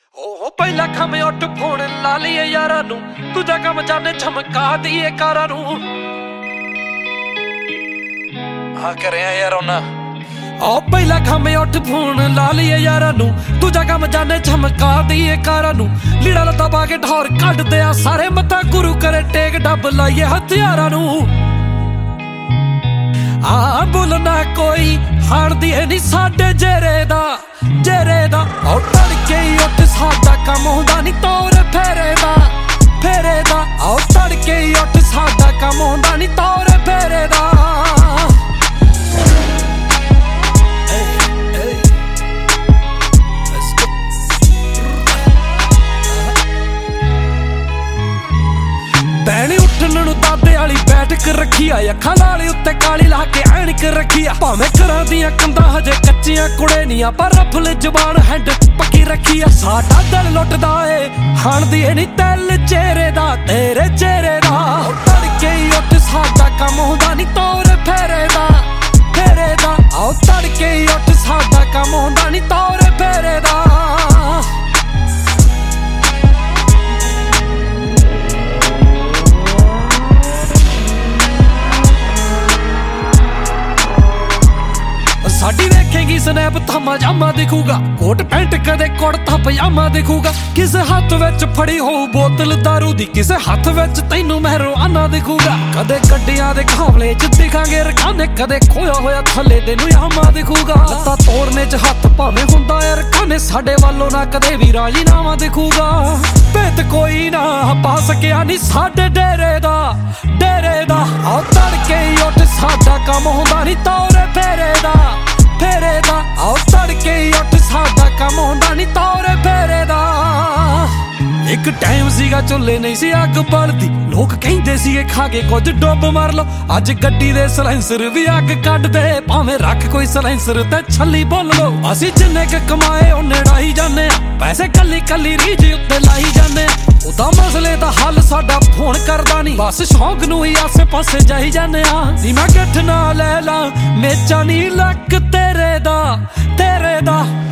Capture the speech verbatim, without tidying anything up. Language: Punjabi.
ਉਹ ਪਹਿਲਾ ਖਮੇ ਉੱਠ ਫੋਨ ਲਾ ਲਈਏ ਯਾਰਾਂ ਨੂੰ, ਦੂਜਾ ਕੰਮ ਜਾਣੇ ਚਮਕਾ ਦਈਏ ਕਾਰਾਂ ਨੂੰ। ਆ ਕਰਿਆ ਯਾਰ ਉਹਨਾਂ ਉਹ ਪਹਿਲਾ ਖਮੇ ਉੱਠ ਫੋਨ ਲਾ ਲਈਏ ਯਾਰਾਂ ਨੂੰ, ਦੂਜਾ ਕੰਮ ਜਾਣੇ ਚਮਕਾ ਦਈਏ ਕਾਰਾਂ ਨੂੰ। ਲੀੜਾ ਲੱਤਾ ਪਾ ਕੇ ਢੋਰ ਕੱਢਦੇ ਆ ਸਾਰੇ, ਮੱਥਾ ਗੁਰੂ ਕਰੇ ਟੇਕ ਡੱਬ ਲਾਈਏ ਹਥਿਆਰਾਂ ਨੂੰ। ਆ ਬੋਲਣਾ ਕੋਈ ਹਾਣਦੀ ਹੈ ਨੀ ਸਾਡੇ ਜੇਰੇ ਦਾ, ਜੇਰੇ ਦਾ। ਉਹ ਤੜਕੇ ਹੀ ਉੱਠ ਸਾਡਾ ਕੰਮ ਹੁੰਦਾ ਨੀ ਤੌਰ ਫੇਰੇ ਦਾ, ਫੇਰੇ ਦਾ। ਉਹ ਤੜਕੇ ਹੀ ਉੱਠ ਸਾਡਾ ਕੰਮ ਹੁੰਦਾ ਨੀ ਤੌਰ ਫੇਰੇ ਦਾ। ਭੈਣ ਉੱਠਣ ਨੂੰ ਦਾਦੇ ਵਾਲੀ ਬੈਠਕ ਰੱਖੀ ਆ, ਅੱਖਾਂ ਨਾਲ ਉੱਤੇ ਕਾਲੀ ਲਾ ਕੇ ਐਨਕ ਰੱਖੀ ਆ। ਭਾਵੇਂ ਘਰਾਂ ਦੀਆਂ ਕੰਧਾਂ ਹਜੇ ਕੱਚੀਆਂ ਕੁੜੇ ਨੀ ਆ, ਪਰ ਰਫਲ ਜ਼ਬਾਨ ਹੈਂਡ ਪੱਕੀ ਰੱਖੀ ਆ। ਸਾਡਾ ਦਿਲ ਲੁੱਟਦਾ ਏ ਹਾਣਦੀ ਏ ਨੀ ਦਿਲ ਚਿਹਰੇ ਦਾ, ਤੇਰੇ ਚਿਹਰੇ ਦਾ। ਤੜਕੇ ਹੀ ਉੱਠ ਸਾਡਾ ਕੰਮ ਹੁੰਦਾ ਨੀ ਤੌਰ ਫੇਰੇ ਦਾ, ਫੇਰੇ ਦਾ। ਆਓ ਤੜਕੇ ਹੀ ਉੱਠ ਸਾਡਾ ਕੰਮ ਹੁੰਦਾ ਨੀ ਤੌਰ ਫੇਰੇ ਦਾ। ਸਾਡੀ ਵੇਖੇਗੀ ਸਨੈਪ ਥਾਮਾ ਜਾਮਾ ਦਿਖੂਗਾ, ਕੋਟ ਪੈਂਟ ਕਦੇ ਕੁੜਤਾ ਪਜਾਮਾ ਦਿਖੂਗਾ। ਕਿਸੇ ਹੱਥ ਵਿੱਚ ਫੜੀ ਹੋਊ ਬੋਤਲ ਦਾਰੂ ਦੀ, ਕਿਸੇ ਹੱਥ ਵਿੱਚ ਤੈਨੂੰ ਮਹਿਰਵਾਨਾ ਦਿਖੂਗਾ। ਕਦੇ ਗੱਡੀਆਂ ਦੇ ਖਾਵਲੇ ਚ ਦਿਖਾਂਗੇ ਰਖਾਨੇ, ਕਦੇ ਖੋਇਆ ਹੋਇਆ ਥੱਲੇ ਤੈਨੂੰ ਯਾਮਾ ਦਿਖੂਗਾ। ਲੱਤਾਂ ਤੋੜਨੇ ਚ ਹੱਥ ਭਾਵੇਂ ਹੁੰਦਾ ਯਾਰ ਖਾਨੇ, ਸਾਡੇ ਵੱਲੋਂ ਨਾ ਕਦੇ ਵੀ ਰਾਜੀਨਾਮਾ ਦਿਖੂਗਾ। ਭੇਤ ਕੋਈ ਨਾ ਪਾ ਸਕਿਆ ਨੀ ਸਾਡੇ ਡੇਰੇ ਦਾ, ਡੇਰੇ ਦਾ। ਆਓ ਤੜਕੇ ਹੀ ਉੱਠ ਸਾਡਾ ਕੰਮ ਹੁੰਦਾ ਨੀ ਤੌਰ ਫੇਰੇ ਦਾ, ਫੇਰੇ ਦਾ। ਆਓ ਤੜਕੇ ਹੀ ਉੱਠ ਸਾਡਾ ਕੰਮ ਹੁੰਦਾ ਨੀ ਤੌਰ ਫੇਰੇ ਦਾ। ਇੱਕ ਟਾਈਮ ਸੀਗਾ ਚੁੱਲ੍ਹੇ ਨਹੀਂ ਸੀ ਅੱਗ ਬਲਦੀ, ਲੋਕ ਕਹਿੰਦੇ ਸੀਗੇ ਖਾ ਕੇ ਕੁਝ ਡੁੱਬ ਮਾਰ ਲੋ। ਅੱਜ ਗੱਡੀ ਦੇ ਸਲੈਂਸਰ ਵੀ ਅੱਗ ਕੱਢਦੇ, ਭਾਵੇਂ ਰੱਖ ਕੋਈ ਸਲੈਂਸਰ ਤੇ ਛੱਲੀ ਬੋਲ ਲੋ। ਅਸੀਂ ਜਿੰਨੇ ਕ ਕਮਾਏ ਉਹਨੇ ਡਾਈ ਜਾਂਦੇ ਆ, ਪੈਸੇ ਕੱਲੀ ਕੱਲੀ ਰੀਝ ਉੱਤੇ ਲਾਈ ਜਾਂਦੇ ਆ। ਉਹਦਾ ਮਸਲੇ ਦਾ ਹੱਲ ਸਾਡਾ ਫੋਨ ਕਰਦਾ ਨੀ, ਬਸ ਸ਼ੌਂਕ ਨੂੰ ਹੀ ਆਸੇ ਪਾਸੇ ਜਾਈ ਜਾਂਦੇ ਆ। ਨੀ ਮੈਂ ਗਿੱਠ ਨਾ ਲੈ ਲਾ ਮੇਚਾ ਨੀ ਲੱਕ ਤੇਰੇ ਦਾ, ਤੇਰੇ ਦਾ।